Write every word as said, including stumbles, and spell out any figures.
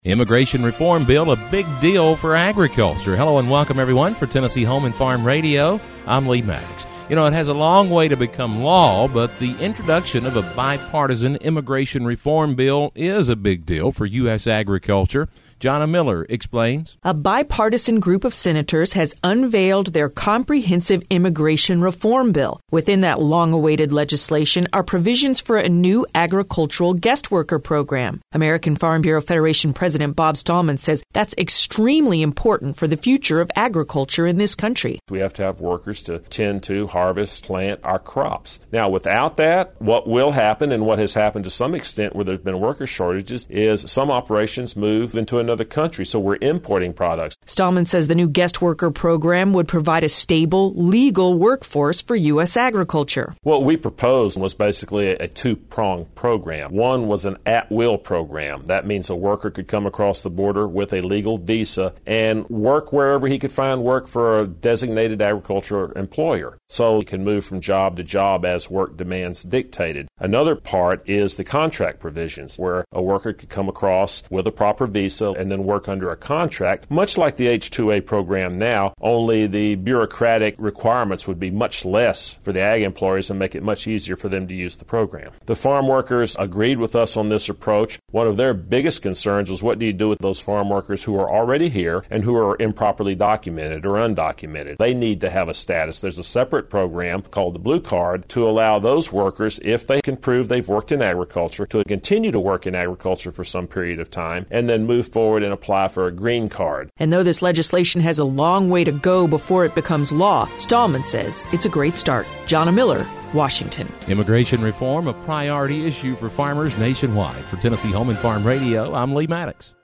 Immigration reform bill, a big deal for agriculture. Hello and welcome, everyone, for Tennessee Home and Farm Radio. I'm Lee Maddox. You know, it has a long way to become law, but the introduction of a bipartisan immigration reform bill is a big deal for U S agriculture. Jonna Miller explains. A bipartisan group of senators has unveiled their comprehensive immigration reform bill. Within that long-awaited legislation are provisions for a new agricultural guest worker program. American Farm Bureau Federation President Bob Stallman says that's extremely important for the future of agriculture in this country. We have to have workers to tend to, harvest, plant our crops. Now, without that, what will happen, and what has happened to some extent where there's been worker shortages, is some operations move into another Another country, so we're importing products. Stallman says the new guest worker program would provide a stable, legal workforce for U S agriculture. What we proposed was basically a, a two-pronged program. One was an at-will program. That means a worker could come across the border with a legal visa and work wherever he could find work for a designated agricultural employer. So he can move from job to job as work demands dictated. Another part is the contract provisions, where a worker could come across with a proper visa and then work under a contract, much like the H two A program now, only the bureaucratic requirements would be much less for the ag employers and make it much easier for them to use the program. The farm workers agreed with us on this approach. One of their biggest concerns was, what do you do with those farm workers who are already here and who are improperly documented or undocumented? They need to have a status. There's a separate program called the Blue Card to allow those workers, if they can prove they've worked in agriculture, to continue to work in agriculture for some period of time and then move forward and apply for a green card. And though this legislation has a long way to go before it becomes law, Stallman says it's a great start. Jonna Miller, Washington. Immigration reform, a priority issue for farmers nationwide. For Tennessee Home and Farm Radio, I'm Lee Maddox.